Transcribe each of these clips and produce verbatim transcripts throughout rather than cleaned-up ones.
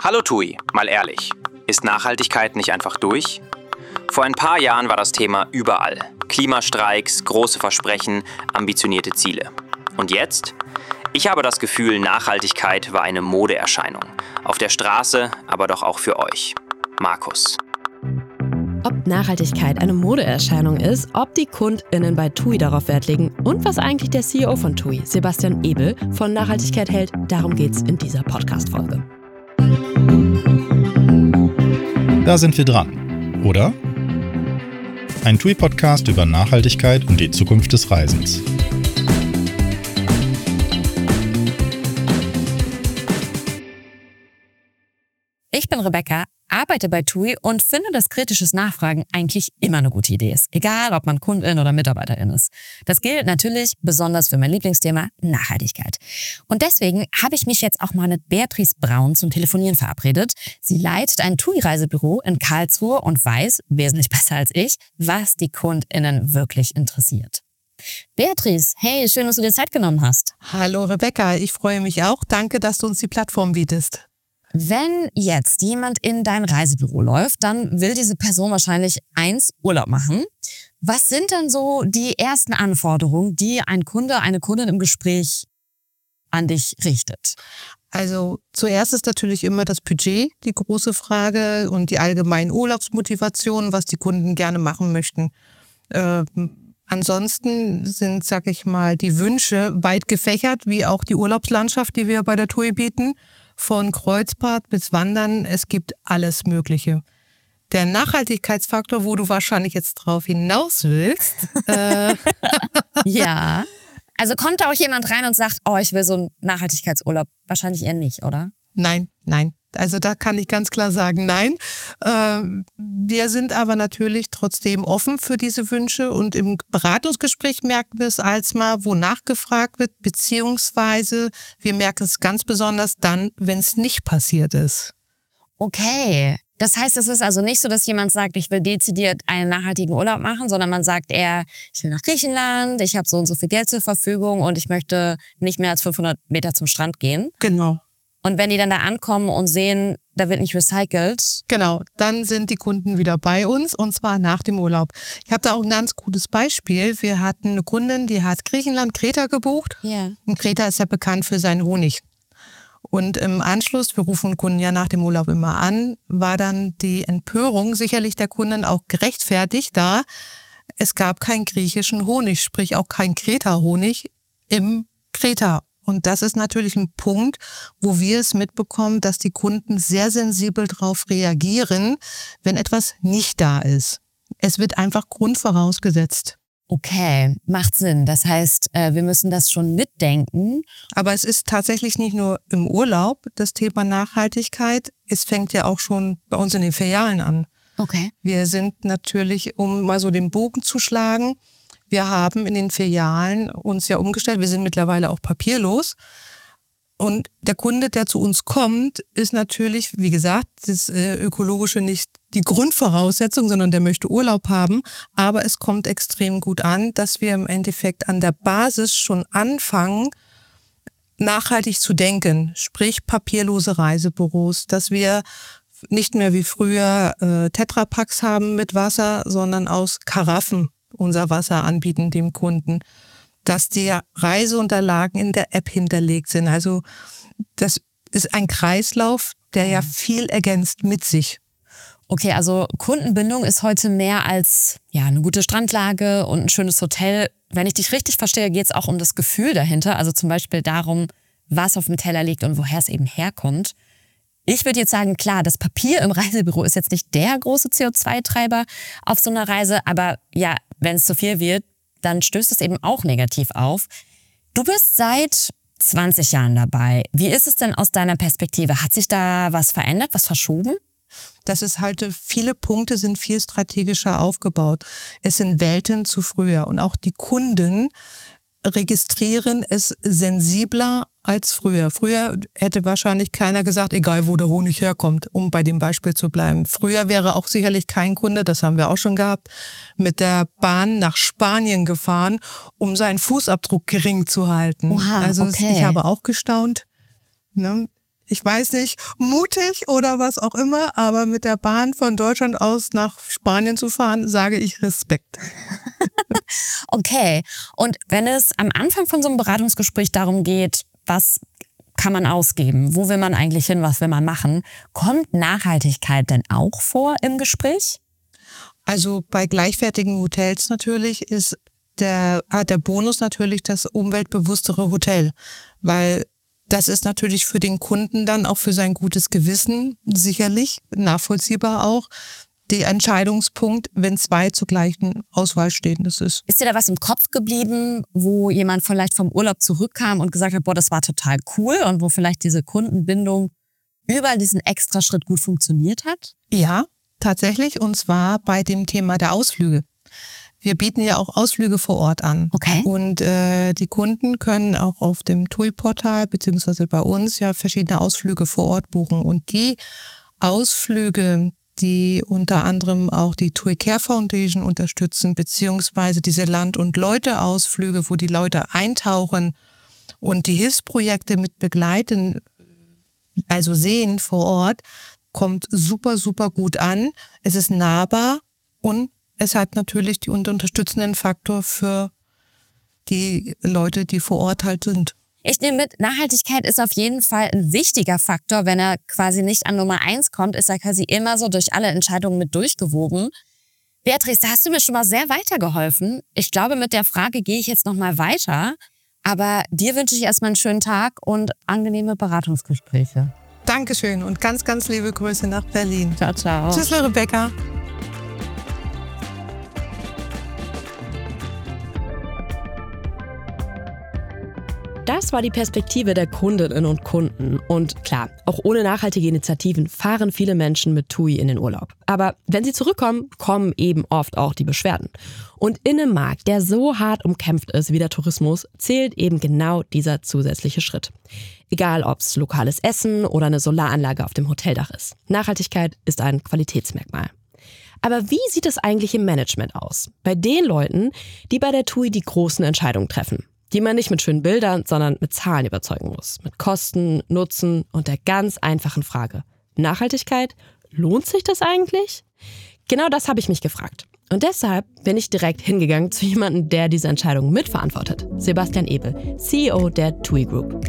Hallo TUI, mal ehrlich, ist Nachhaltigkeit nicht einfach durch? Vor ein paar Jahren war das Thema überall. Klimastreiks, große Versprechen, ambitionierte Ziele. Und jetzt? Ich habe das Gefühl, Nachhaltigkeit war eine Modeerscheinung. Auf der Straße, aber doch auch für euch. Markus. Ob Nachhaltigkeit eine Modeerscheinung ist, ob die KundInnen bei TUI darauf Wert legen und was eigentlich der C E O von TUI, Sebastian Ebel, von Nachhaltigkeit hält, darum geht's in dieser Podcast-Folge. Da sind wir dran, oder? Ein TUI-Podcast über Nachhaltigkeit und die Zukunft des Reisens. Ich bin Rebecca, arbeite bei TUI und finde, dass kritisches Nachfragen eigentlich immer eine gute Idee ist. Egal, ob man Kundin oder Mitarbeiterin ist. Das gilt natürlich besonders für mein Lieblingsthema Nachhaltigkeit. Und deswegen habe ich mich jetzt auch mal mit Beatrice Braun zum Telefonieren verabredet. Sie leitet ein TUI-Reisebüro in Karlsruhe und weiß, wesentlich besser als ich, was die KundInnen wirklich interessiert. Beatrice, hey, schön, dass du dir Zeit genommen hast. Hallo Rebecca, ich freue mich auch. Danke, dass du uns die Plattform bietest. Wenn jetzt jemand in dein Reisebüro läuft, dann will diese Person wahrscheinlich eins Urlaub machen. Was sind denn so die ersten Anforderungen, die ein Kunde, eine Kundin im Gespräch an dich richtet? Also zuerst ist natürlich immer das Budget die große Frage und die allgemeine Urlaubsmotivation, was die Kunden gerne machen möchten. Äh, ansonsten sind, sag ich mal, die Wünsche weit gefächert, wie auch die Urlaubslandschaft, die wir bei der TUI bieten. Von Kreuzfahrt bis Wandern, es gibt alles Mögliche. Der Nachhaltigkeitsfaktor, wo du wahrscheinlich jetzt drauf hinaus willst. äh ja, also kommt da auch jemand rein und sagt, oh, ich will so einen Nachhaltigkeitsurlaub? Wahrscheinlich eher nicht, oder? Nein, nein. Also da kann ich ganz klar sagen, nein. Äh, wir sind aber natürlich trotzdem offen für diese Wünsche und im Beratungsgespräch merken wir es als mal, wo nachgefragt wird, beziehungsweise wir merken es ganz besonders dann, wenn es nicht passiert ist. Okay, das heißt, es ist also nicht so, dass jemand sagt, ich will dezidiert einen nachhaltigen Urlaub machen, sondern man sagt eher, ich will nach Griechenland, ich habe so und so viel Geld zur Verfügung und ich möchte nicht mehr als fünfhundert Meter zum Strand gehen. Genau. Und wenn die dann da ankommen und sehen, da wird nicht recycelt. Genau, dann sind die Kunden wieder bei uns und zwar nach dem Urlaub. Ich habe da auch ein ganz gutes Beispiel. Wir hatten eine Kundin, die hat Griechenland, Kreta gebucht. Ja. Und Kreta ist ja bekannt für seinen Honig. Und im Anschluss, wir rufen Kunden ja nach dem Urlaub immer an, war dann die Empörung sicherlich der Kunden auch gerechtfertigt, da es gab keinen griechischen Honig, sprich auch kein Kreta-Honig im Kreta. Und das ist natürlich ein Punkt, wo wir es mitbekommen, dass die Kunden sehr sensibel darauf reagieren, wenn etwas nicht da ist. Es wird einfach grundvorausgesetzt. Okay, macht Sinn. Das heißt, wir müssen das schon mitdenken. Aber es ist tatsächlich nicht nur im Urlaub das Thema Nachhaltigkeit. Es fängt ja auch schon bei uns in den Filialen an. Okay. Wir sind natürlich, um mal so den Bogen zu schlagen, wir haben in den Filialen uns ja umgestellt. Wir sind mittlerweile auch papierlos. Und der Kunde, der zu uns kommt, ist natürlich, wie gesagt, das Ökologische nicht die Grundvoraussetzung, sondern der möchte Urlaub haben. Aber es kommt extrem gut an, dass wir im Endeffekt an der Basis schon anfangen, nachhaltig zu denken. Sprich papierlose Reisebüros, dass wir nicht mehr wie früher äh, Tetrapacks haben mit Wasser, sondern aus Karaffen unser Wasser anbieten dem Kunden, dass die Reiseunterlagen in der App hinterlegt sind. Also das ist ein Kreislauf, der ja viel ergänzt mit sich. Okay, also Kundenbindung ist heute mehr als ja eine gute Strandlage und ein schönes Hotel. Wenn ich dich richtig verstehe, geht es auch um das Gefühl dahinter, also zum Beispiel darum, was auf dem Teller liegt und woher es eben herkommt. Ich würde jetzt sagen, klar, das Papier im Reisebüro ist jetzt nicht der große C O zwei Treiber auf so einer Reise, aber ja, wenn es zu viel wird, dann stößt es eben auch negativ auf. Du bist seit zwanzig Jahren dabei. Wie ist es denn aus deiner Perspektive? Hat sich da was verändert, was verschoben? Das ist halt, viele Punkte sind viel strategischer aufgebaut. Es sind Welten zu früher und auch die Kunden registrieren es sensibler als früher. Früher hätte wahrscheinlich keiner gesagt, egal wo der Honig herkommt, um bei dem Beispiel zu bleiben. Früher wäre auch sicherlich kein Kunde, das haben wir auch schon gehabt, mit der Bahn nach Spanien gefahren, um seinen Fußabdruck gering zu halten. Oha, also okay. ich habe auch gestaunt. Ne? ich weiß nicht, mutig oder was auch immer, aber mit der Bahn von Deutschland aus nach Spanien zu fahren, sage ich Respekt. Okay, und wenn es am Anfang von so einem Beratungsgespräch darum geht, was kann man ausgeben, wo will man eigentlich hin, was will man machen, kommt Nachhaltigkeit denn auch vor im Gespräch? Also bei gleichwertigen Hotels natürlich ist der, hat der Bonus natürlich das umweltbewusstere Hotel, weil das ist natürlich für den Kunden dann auch für sein gutes Gewissen sicherlich nachvollziehbar auch der Entscheidungspunkt, wenn zwei zur gleichen Auswahl stehen. Das ist. Ist dir da was im Kopf geblieben, wo jemand vielleicht vom Urlaub zurückkam und gesagt hat, boah, das war total cool und wo vielleicht diese Kundenbindung über diesen Extraschritt gut funktioniert hat? Ja, tatsächlich, und zwar bei dem Thema der Ausflüge. Wir bieten ja auch Ausflüge vor Ort an. Okay. Und äh, die Kunden können auch auf dem T U I-Portal beziehungsweise bei uns ja verschiedene Ausflüge vor Ort buchen. Und die Ausflüge, die unter anderem auch die T U I Care Foundation unterstützen, beziehungsweise diese Land- und Leute-Ausflüge, wo die Leute eintauchen und die Hilfsprojekte mit begleiten, also sehen vor Ort, kommt super, super gut an. Es ist nahbar und es hat natürlich den unterstützenden Faktor für die Leute, die vor Ort halt sind. Ich nehme mit, Nachhaltigkeit ist auf jeden Fall ein wichtiger Faktor. Wenn er quasi nicht an Nummer eins kommt, ist er quasi immer so durch alle Entscheidungen mit durchgewoben. Beatrice, da hast du mir schon mal sehr weitergeholfen. Ich glaube, mit der Frage gehe ich jetzt noch mal weiter. Aber dir wünsche ich erstmal einen schönen Tag und angenehme Beratungsgespräche. Dankeschön und ganz, ganz liebe Grüße nach Berlin. Ciao, ciao. Tschüss, Rebecca. Das war die Perspektive der Kundinnen und Kunden. Und klar, auch ohne nachhaltige Initiativen fahren viele Menschen mit T U I in den Urlaub. Aber wenn sie zurückkommen, kommen eben oft auch die Beschwerden. Und in einem Markt, der so hart umkämpft ist wie der Tourismus, zählt eben genau dieser zusätzliche Schritt. Egal, ob es lokales Essen oder eine Solaranlage auf dem Hoteldach ist. Nachhaltigkeit ist ein Qualitätsmerkmal. Aber wie sieht es eigentlich im Management aus? Bei den Leuten, die bei der T U I die großen Entscheidungen treffen. Die man nicht mit schönen Bildern, sondern mit Zahlen überzeugen muss. Mit Kosten, Nutzen und der ganz einfachen Frage: Nachhaltigkeit, lohnt sich das eigentlich? Genau das habe ich mich gefragt. Und deshalb bin ich direkt hingegangen zu jemandem, der diese Entscheidung mitverantwortet. Sebastian Ebel, C E O der T U I Group.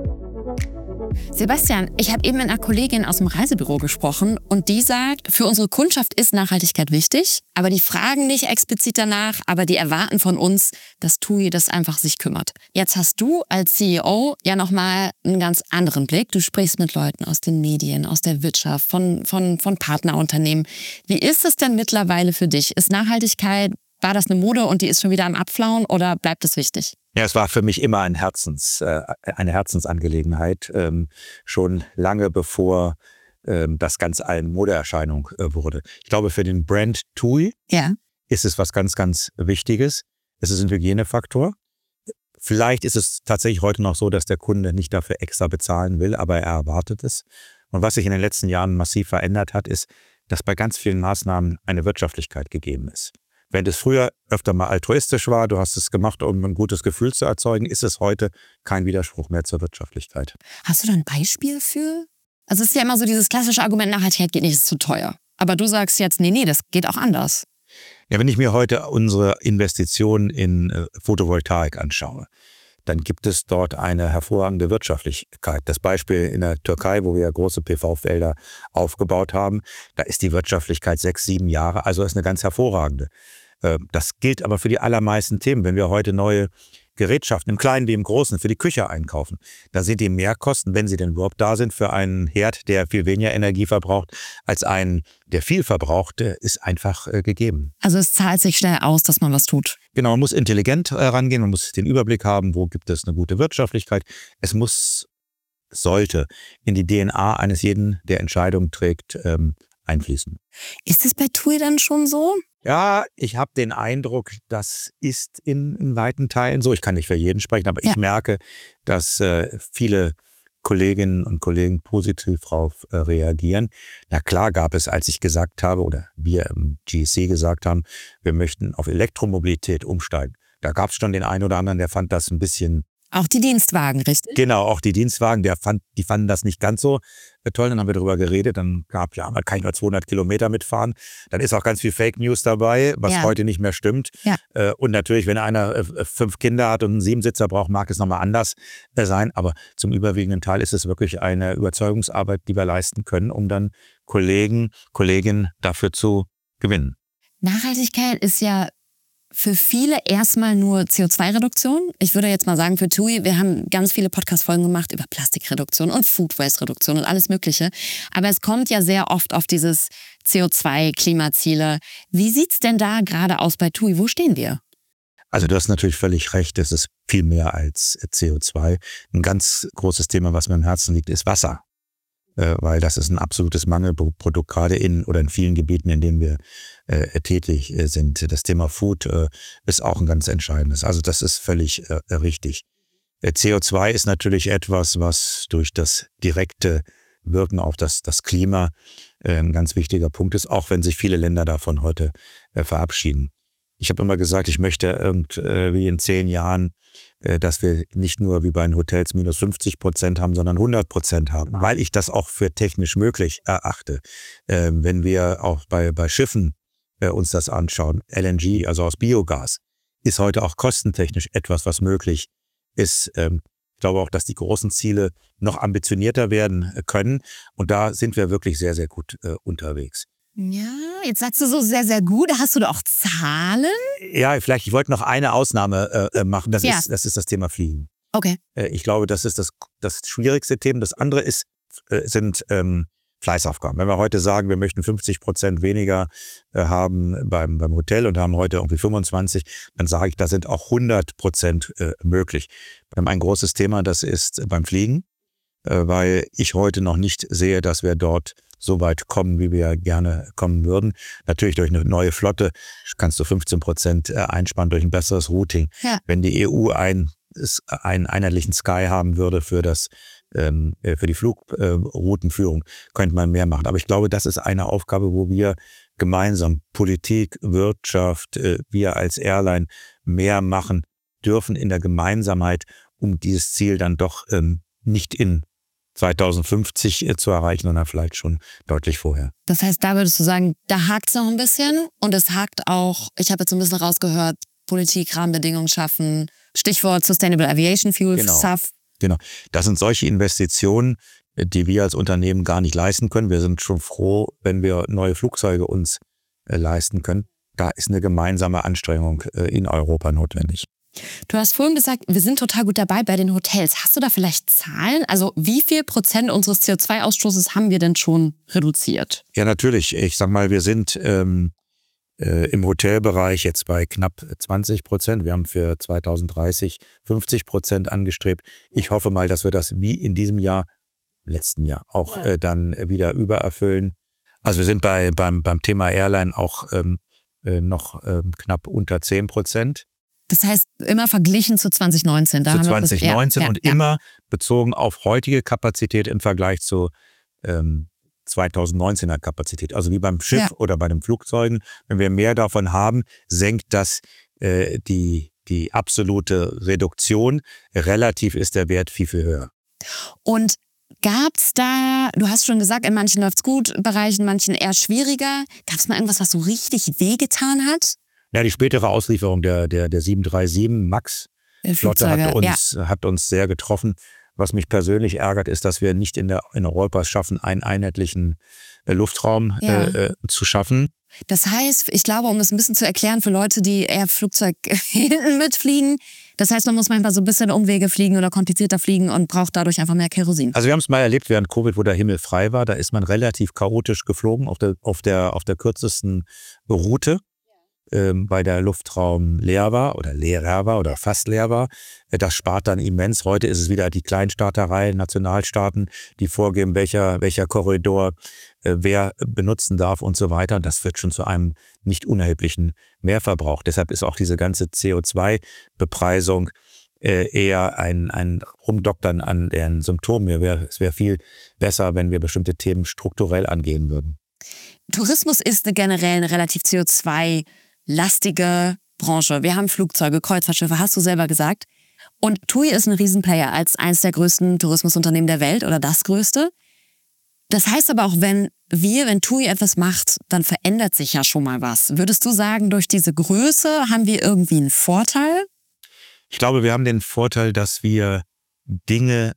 Sebastian, ich habe eben mit einer Kollegin aus dem Reisebüro gesprochen und die sagt, für unsere Kundschaft ist Nachhaltigkeit wichtig, aber die fragen nicht explizit danach, aber die erwarten von uns, dass T U I das einfach sich kümmert. Jetzt hast du als C E O ja nochmal einen ganz anderen Blick. Du sprichst mit Leuten aus den Medien, aus der Wirtschaft, von, von, von Partnerunternehmen. Wie ist es denn mittlerweile für dich? Ist Nachhaltigkeit, war das eine Mode und die ist schon wieder am Abflauen oder bleibt es wichtig? Ja, es war für mich immer ein Herzens, äh, eine Herzensangelegenheit, ähm, schon lange bevor ähm, das ganz eine Modeerscheinung äh, wurde. Ich glaube, für den Brand T U I ja. ist es was ganz, ganz Wichtiges. Es ist ein Hygienefaktor. Vielleicht ist es tatsächlich heute noch so, dass der Kunde nicht dafür extra bezahlen will, aber er erwartet es. Und was sich in den letzten Jahren massiv verändert hat, ist, dass bei ganz vielen Maßnahmen eine Wirtschaftlichkeit gegeben ist. Wenn das früher öfter mal altruistisch war, du hast es gemacht, um ein gutes Gefühl zu erzeugen, ist es heute kein Widerspruch mehr zur Wirtschaftlichkeit. Hast du da ein Beispiel für? Also es ist ja immer so dieses klassische Argument, Nachhaltigkeit geht nicht, ist zu teuer. Aber du sagst jetzt, nee, nee, das geht auch anders. Ja, wenn ich mir heute unsere Investitionen in äh, Photovoltaik anschaue, dann gibt es dort eine hervorragende Wirtschaftlichkeit. Das Beispiel in der Türkei, wo wir ja große P V-Felder aufgebaut haben, da ist die Wirtschaftlichkeit sechs, sieben Jahre, also ist eine ganz hervorragende. Das gilt aber für die allermeisten Themen. Wenn wir heute neue Gerätschaften, im Kleinen wie im Großen, für die Küche einkaufen, da sind die Mehrkosten, wenn sie denn überhaupt da sind, für einen Herd, der viel weniger Energie verbraucht, als einen, der viel verbraucht, ist einfach äh, gegeben. Also es zahlt sich schnell aus, dass man was tut. Genau, man muss intelligent äh, rangehen, man muss den Überblick haben, wo gibt es eine gute Wirtschaftlichkeit. Es muss, sollte in die D N A eines jeden, der Entscheidungen trägt, ähm, einfließen. Ist es bei T U I dann schon so? Ja, ich habe den Eindruck, das ist in, in weiten Teilen so. Ich kann nicht für jeden sprechen, aber ja. Ich merke, dass äh, viele Kolleginnen und Kollegen positiv darauf äh, reagieren. Na klar gab es, als ich gesagt habe, oder wir im G E C gesagt haben, wir möchten auf Elektromobilität umsteigen. Da gab es schon den einen oder anderen, der fand das ein bisschen Auch die Dienstwagen, richtig? Genau, auch die Dienstwagen, der fand, die fanden das nicht ganz so toll. Dann haben wir darüber geredet. Dann gab, ja, man kann nur zweihundert Kilometer mitfahren. Dann ist auch ganz viel Fake News dabei, was Ja. heute nicht mehr stimmt. Ja. Äh, Und natürlich, wenn einer äh, fünf Kinder hat und einen Siebensitzer braucht, mag es nochmal anders äh, sein. Aber zum überwiegenden Teil ist es wirklich eine Überzeugungsarbeit, die wir leisten können, um dann Kollegen, Kolleginnen dafür zu gewinnen. Nachhaltigkeit ist ja für viele erstmal nur C O zwei Reduktion. Ich würde jetzt mal sagen, für TUI, wir haben ganz viele Podcast-Folgen gemacht über Plastikreduktion und Food Waste Reduktion und alles Mögliche. Aber es kommt ja sehr oft auf dieses C O zwei Klimaziele. Wie sieht's denn da gerade aus bei TUI? Wo stehen wir? Also du hast natürlich völlig recht, es ist viel mehr als C O zwei. Ein ganz großes Thema, was mir am Herzen liegt, ist Wasser. Äh, weil das ist ein absolutes Mangelprodukt, gerade in oder in vielen Gebieten, in denen wir äh, tätig äh, sind. Das Thema Food äh, ist auch ein ganz entscheidendes. Also das ist völlig äh, richtig. Äh, C O zwei ist natürlich etwas, was durch das direkte Wirken auf das, das Klima äh, ein ganz wichtiger Punkt ist, auch wenn sich viele Länder davon heute äh, verabschieden. Ich habe immer gesagt, ich möchte irgendwie in zehn Jahren, äh, dass wir nicht nur wie bei den Hotels minus fünfzig Prozent haben, sondern hundert Prozent haben, weil ich das auch für technisch möglich erachte. Äh, wenn wir auch bei, bei Schiffen äh, uns das anschauen, L N G, also aus Biogas, ist heute auch kostentechnisch etwas, was möglich ist. Ähm, ich glaube auch, dass die großen Ziele noch ambitionierter werden können. Und da sind wir wirklich sehr, sehr gut äh, unterwegs. Ja, jetzt sagst du so sehr, sehr gut. Hast du da auch Zahlen? Ja, vielleicht, ich wollte noch eine Ausnahme äh, machen, das, Ja. ist, das ist das Thema Fliegen. Okay. Äh, ich glaube, das ist das, das schwierigste Thema. Das andere ist, äh, sind ähm, Fleißaufgaben. Wenn wir heute sagen, wir möchten fünfzig Prozent weniger äh, haben beim, beim Hotel und haben heute irgendwie fünfundzwanzig, dann sage ich, da sind auch hundert Prozent äh, möglich. Wir haben ein großes Thema, das ist beim Fliegen, äh, weil ich heute noch nicht sehe, dass wir dort so weit kommen, wie wir gerne kommen würden. Natürlich durch eine neue Flotte kannst du fünfzehn Prozent einsparen durch ein besseres Routing. Ja. Wenn die E U ein, einen einheitlichen Sky haben würde für das ähm, für die Flugroutenführung, könnte man mehr machen. Aber ich glaube, das ist eine Aufgabe, wo wir gemeinsam Politik, Wirtschaft, äh, wir als Airline mehr machen dürfen in der Gemeinsamkeit, um dieses Ziel dann doch ähm, nicht in zweitausendfünfzig zu erreichen, sondern vielleicht schon deutlich vorher. Das heißt, da würdest du sagen, da hakt es noch ein bisschen und es hakt auch, ich habe jetzt so ein bisschen rausgehört, Politik, Rahmenbedingungen schaffen, Stichwort Sustainable Aviation Fuel, Genau. S A F. Genau. Das sind solche Investitionen, die wir als Unternehmen gar nicht leisten können. Wir sind schon froh, wenn wir neue Flugzeuge uns äh, leisten können. Da ist eine gemeinsame Anstrengung äh, in Europa notwendig. Du hast vorhin gesagt, wir sind total gut dabei bei den Hotels. Hast du da vielleicht Zahlen? Also wie viel Prozent unseres C O zwei Ausstoßes haben wir denn schon reduziert? Ja, natürlich. Ich sag mal, wir sind ähm, äh, im Hotelbereich jetzt bei knapp zwanzig Prozent. Wir haben für zweitausenddreißig fünfzig Prozent angestrebt. Ich hoffe mal, dass wir das wie in diesem Jahr, letzten Jahr, auch äh, dann wieder übererfüllen. Also wir sind bei beim, beim Thema Airline auch ähm, äh, noch ähm, knapp unter zehn Prozent. Das heißt, immer verglichen zu zwanzig neunzehn. Da zu haben wir zwanzig neunzehn ja, und ja. immer bezogen auf heutige Kapazität im Vergleich zu ähm, zweitausendneunzehner Kapazität. Also wie beim Schiff Ja. oder bei den Flugzeugen. Wenn wir mehr davon haben, senkt das äh, die, die absolute Reduktion. Relativ ist der Wert viel, viel höher. Und gab's da, du hast schon gesagt, in manchen läuft's gut, in Bereichen, in manchen eher schwieriger. Gab's mal irgendwas, was so richtig wehgetan hat? Ja, die spätere Auslieferung der, der, der sieben drei sieben MAX Äh, Flotte hat Flugzeuge, uns, hat uns sehr getroffen. Was mich persönlich ärgert, ist, dass wir nicht in, der, in Europa es schaffen, einen einheitlichen äh, Luftraum Ja. äh, zu schaffen. Das heißt, ich glaube, um das ein bisschen zu erklären für Leute, die eher Flugzeug hinten mitfliegen, das heißt, man muss manchmal so ein bisschen Umwege fliegen oder komplizierter fliegen und braucht dadurch einfach mehr Kerosin. Also wir haben es mal erlebt während Covid, wo der Himmel frei war. Da ist man relativ chaotisch geflogen auf der, auf der, auf der kürzesten Route, ähm, weil der Luftraum leer war oder leerer war oder fast leer war. Äh, Das spart dann immens. Heute ist es wieder die Kleinstaaterei, Nationalstaaten, die vorgeben, welcher, welcher Korridor äh, wer benutzen darf und so weiter. Das führt schon zu einem nicht unerheblichen Mehrverbrauch. Deshalb ist auch diese ganze C O zwei Bepreisung äh, eher ein, ein Rumdoktern an den Symptomen. Mir wär, es wäre viel besser, wenn wir bestimmte Themen strukturell angehen würden. Tourismus ist eine generell eine relativ C O zwei lastige Branche. Wir haben Flugzeuge, Kreuzfahrtschiffe, hast du selber gesagt. Und TUI ist ein Riesenplayer als eines der größten Tourismusunternehmen der Welt oder das größte. Das heißt aber auch, wenn wir, wenn TUI etwas macht, dann verändert sich ja schon mal was. Würdest du sagen, durch diese Größe haben wir irgendwie einen Vorteil? Ich glaube, wir haben den Vorteil, dass wir Dinge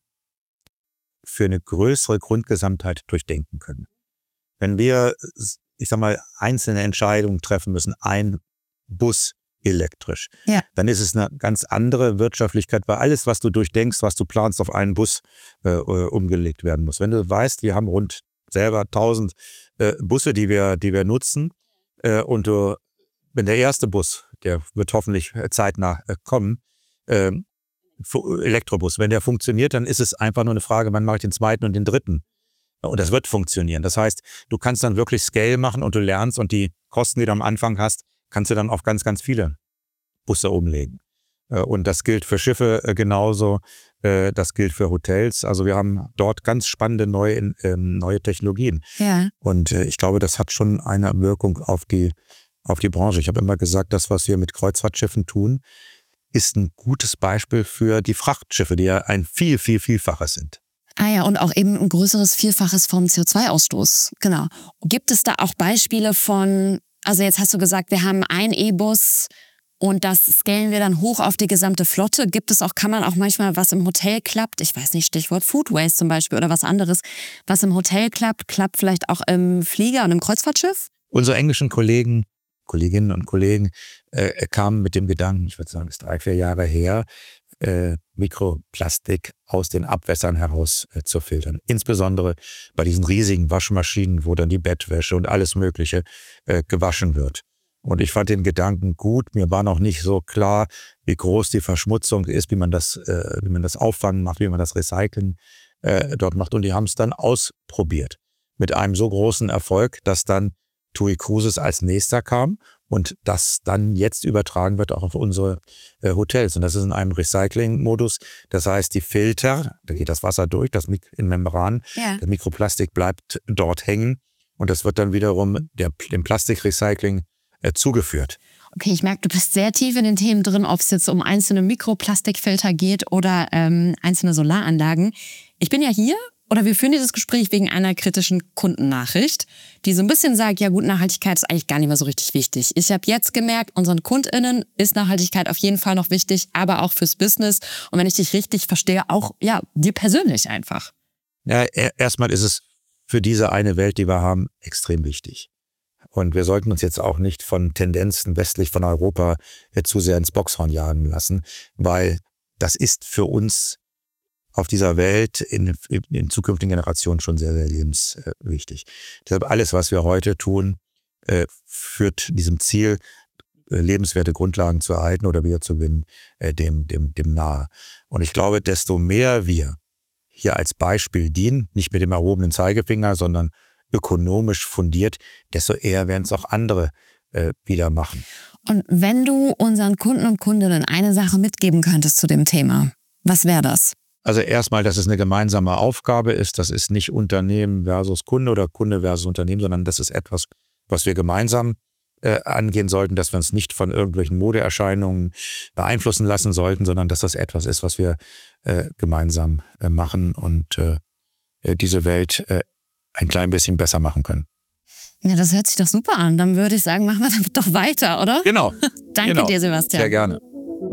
für eine größere Grundgesamtheit durchdenken können. Wenn wir, ich sag mal, einzelne Entscheidungen treffen müssen, ein Bus elektrisch, ja. dann ist es eine ganz andere Wirtschaftlichkeit, weil alles, was du durchdenkst, was du planst, auf einen Bus äh, umgelegt werden muss. Wenn du weißt, wir haben rund selber tausend äh, Busse, die wir, die wir nutzen äh, und du, wenn der erste Bus, der wird hoffentlich zeitnah äh, kommen, äh, Elektrobus, wenn der funktioniert, dann ist es einfach nur eine Frage, wann mache ich den zweiten und den dritten. Und das wird funktionieren. Das heißt, du kannst dann wirklich Scale machen und du lernst und die Kosten, die du am Anfang hast, kannst du dann auf ganz, ganz viele Busse umlegen. Und das gilt für Schiffe genauso, das gilt für Hotels. Also wir haben dort ganz spannende neue, neue Technologien. Ja. Und ich glaube, das hat schon eine Wirkung auf die, auf die Branche. Ich habe immer gesagt, das, was wir mit Kreuzfahrtschiffen tun, ist ein gutes Beispiel für die Frachtschiffe, die ja ein viel, viel, Vielfaches sind. Ah ja, und auch eben ein größeres Vielfaches vom C O zwei Ausstoß. Genau. Gibt es da auch Beispiele von, also jetzt hast du gesagt, wir haben einen E-Bus und das scalen wir dann hoch auf die gesamte Flotte. Gibt es auch, kann man auch manchmal, was im Hotel klappt, ich weiß nicht, Stichwort Food Waste zum Beispiel oder was anderes, was im Hotel klappt, klappt vielleicht auch im Flieger und im Kreuzfahrtschiff? Unsere englischen Kollegen, Kolleginnen und Kollegen äh, kamen mit dem Gedanken, ich würde sagen, das ist drei, vier Jahre her, äh, Mikroplastik aus den Abwässern heraus äh, zu filtern. Insbesondere bei diesen riesigen Waschmaschinen, wo dann die Bettwäsche und alles Mögliche äh, gewaschen wird. Und ich fand den Gedanken gut. Mir war noch nicht so klar, wie groß die Verschmutzung ist, wie man das, äh, wie man das Auffangen macht, wie man das Recyceln äh, dort macht. Und die haben es dann ausprobiert. Mit einem so großen Erfolg, dass dann TUI Cruises als nächster kam und das dann jetzt übertragen wird auch auf unsere äh, Hotels. Und das ist in einem Recycling-Modus. Das heißt, die Filter, da geht das Wasser durch, das Mik- in Membran, Ja. das Mikroplastik bleibt dort hängen und das wird dann wiederum der, dem Plastikrecycling äh, zugeführt. Okay, ich merke, du bist sehr tief in den Themen drin, ob es jetzt um einzelne Mikroplastikfilter geht oder ähm, einzelne Solaranlagen. Ich bin ja hier, oder wir führen dieses Gespräch wegen einer kritischen Kundennachricht, die so ein bisschen sagt, ja gut, Nachhaltigkeit ist eigentlich gar nicht mehr so richtig wichtig. Ich habe jetzt gemerkt, unseren KundInnen ist Nachhaltigkeit auf jeden Fall noch wichtig, aber auch fürs Business. Und wenn ich dich richtig verstehe, auch ja dir persönlich einfach. Ja, er, erstmal ist es für diese eine Welt, die wir haben, extrem wichtig. Und wir sollten uns jetzt auch nicht von Tendenzen westlich von Europa zu sehr ins Boxhorn jagen lassen, weil das ist für uns auf dieser Welt in, in zukünftigen Generationen schon sehr, sehr lebenswichtig. Deshalb alles, was wir heute tun, äh, führt diesem Ziel, äh, lebenswerte Grundlagen zu erhalten oder wiederzugewinnen, äh, dem, dem, dem nahe. Und ich glaube, desto mehr wir hier als Beispiel dienen, nicht mit dem erhobenen Zeigefinger, sondern ökonomisch fundiert, desto eher werden es auch andere äh, wieder machen. Und wenn du unseren Kunden und Kundinnen eine Sache mitgeben könntest zu dem Thema, was wäre das? Also erstmal, dass es eine gemeinsame Aufgabe ist. Das ist nicht Unternehmen versus Kunde oder Kunde versus Unternehmen, sondern das ist etwas, was wir gemeinsam äh, angehen sollten, dass wir uns nicht von irgendwelchen Modeerscheinungen beeinflussen lassen sollten, sondern dass das etwas ist, was wir äh, gemeinsam äh, machen und äh, diese Welt äh, ein klein bisschen besser machen können. Ja, das hört sich doch super an. Dann würde ich sagen, machen wir damit doch weiter, oder? Genau. Danke genau. dir, Sebastian. Sehr gerne.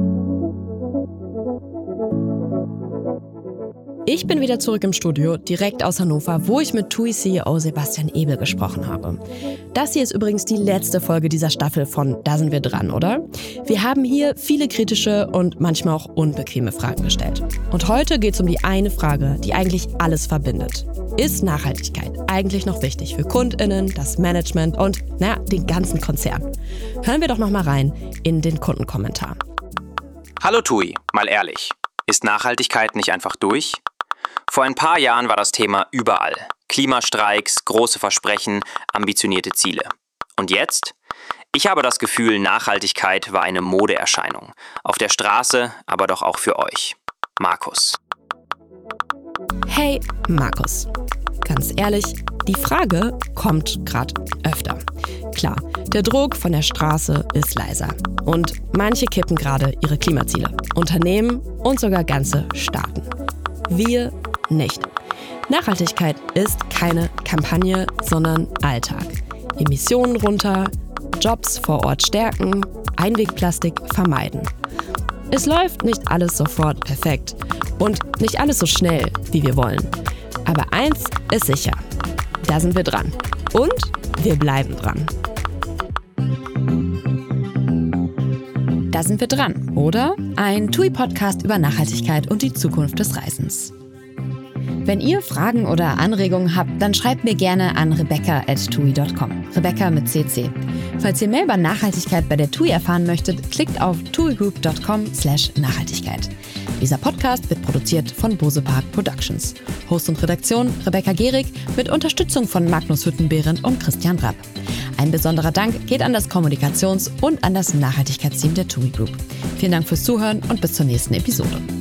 Ich bin wieder zurück im Studio, direkt aus Hannover, wo ich mit TUI C E O Sebastian Ebel gesprochen habe. Das hier ist übrigens die letzte Folge dieser Staffel von Da sind wir dran, oder? Wir haben hier viele kritische und manchmal auch unbequeme Fragen gestellt. Und heute geht es um die eine Frage, die eigentlich alles verbindet. Ist Nachhaltigkeit eigentlich noch wichtig für KundInnen, das Management und, naja, den ganzen Konzern? Hören wir doch noch mal rein in den Kundenkommentar. Hallo TUI, mal ehrlich. Ist Nachhaltigkeit nicht einfach durch? Vor ein paar Jahren war das Thema überall. Klimastreiks, große Versprechen, ambitionierte Ziele. Und jetzt? Ich habe das Gefühl, Nachhaltigkeit war eine Modeerscheinung. Auf der Straße, aber doch auch für euch. Markus. Hey, Markus. Ganz ehrlich, Die Frage kommt gerade öfter. Klar, der Druck von der Straße ist leiser. Und manche kippen gerade ihre Klimaziele. Unternehmen und sogar ganze Staaten. Wir nicht. Nachhaltigkeit ist keine Kampagne, sondern Alltag. Emissionen runter, Jobs vor Ort stärken, Einwegplastik vermeiden. Es läuft nicht alles sofort perfekt und nicht alles so schnell, wie wir wollen. Aber eins ist sicher, da sind wir dran. Und wir bleiben dran. Da sind wir dran, oder? Ein T U I-Podcast über Nachhaltigkeit und die Zukunft des Reisens. Wenn ihr Fragen oder Anregungen habt, dann schreibt mir gerne an rebecca at tui dot com. Rebecca mit C C. Falls ihr mehr über Nachhaltigkeit bei der T U I erfahren möchtet, klickt auf tuigroup dot com slash Nachhaltigkeit. Dieser Podcast wird produziert von Bose Park Productions. Host und Redaktion Rebecca Gehrig mit Unterstützung von Magnus Hüttenbehrendt und Christian Rapp. Ein besonderer Dank geht an das Kommunikations- und an das Nachhaltigkeitsteam der T U I Group. Vielen Dank fürs Zuhören und bis zur nächsten Episode.